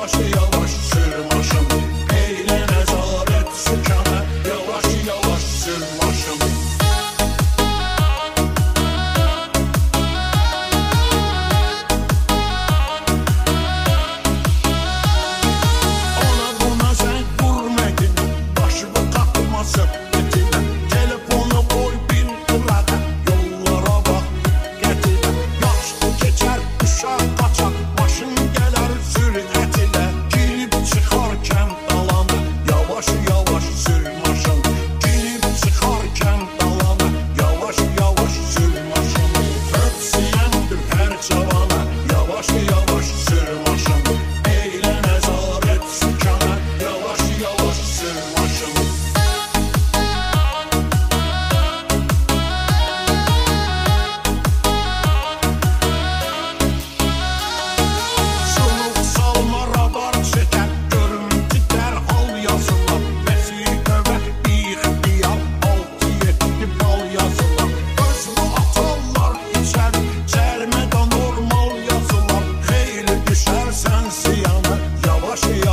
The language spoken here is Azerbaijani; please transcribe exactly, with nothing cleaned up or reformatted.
yavaş yavaş sür maşın. Eyle nezaret sükana, yavaş yavaş sür maşın. Ona buna sen vurmadın, başımı takma söhbetine. Telefonu koy bir kırada, yollara bak getine. Yaşlı geçer uşaq kaçar, maşın gələr sürətine. Girib çıxarkən dalana, yavaş yavaş sür maşın. Girib çıxarkən dalana, yavaş yavaş sür maşın. Tövsiyəmdir hər cavana, yavaş yavaş sür maşın. Eylə nəzarət sükana, yavaş yavaş sür maşın. Suluq salma radar çəkər, görüntü dərhal yazılar. Vəsiqəvə ixtiyar, altı yeddi bal yazılar. Özümü atarlar içəri, cərmədə normal yazılar. Xeyli düşərsən siyana, yavaş yavaş